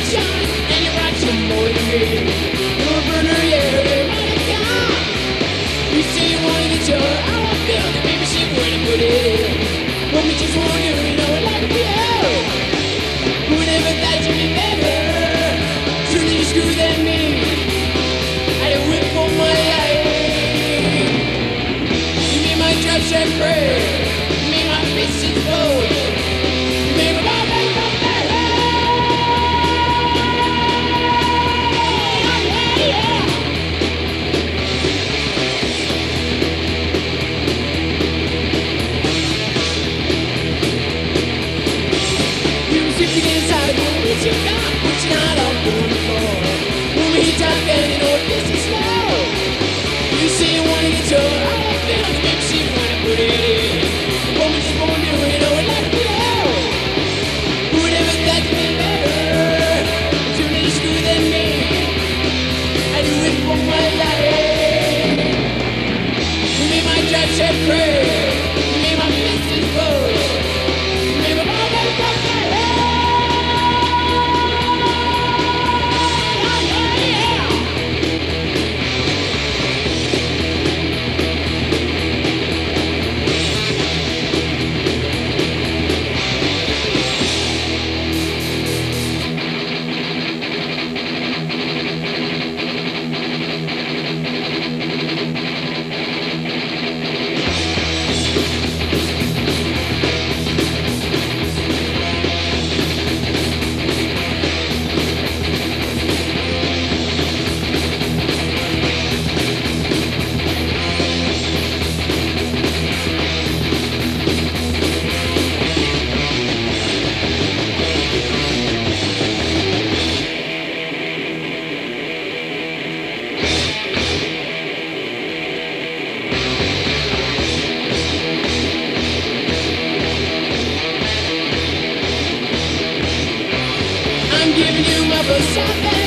shine, and you watch you more than me. You're a burner, yeah, my God. You say you wanna get your out of building, baby, she wouldn't put it in. But we just want you, you know, like you. Who never thought you'd be better? Sooner you screw than me. I had a whip for my life. You made my drop shack pray. You made my fists explode. You made my body go back. You got, but you're not on board before. When we hit top end, you know it gets too slow. You say you wanna get your out of it, maybe she wanna put it in. But we just won't do it, you know it like we know. Who would ever thought to be better? But you're really screw than me. I do it for my life. You made my drive shack crazy. You made my fist explode. You made my body go back. I'm giving you my first shot.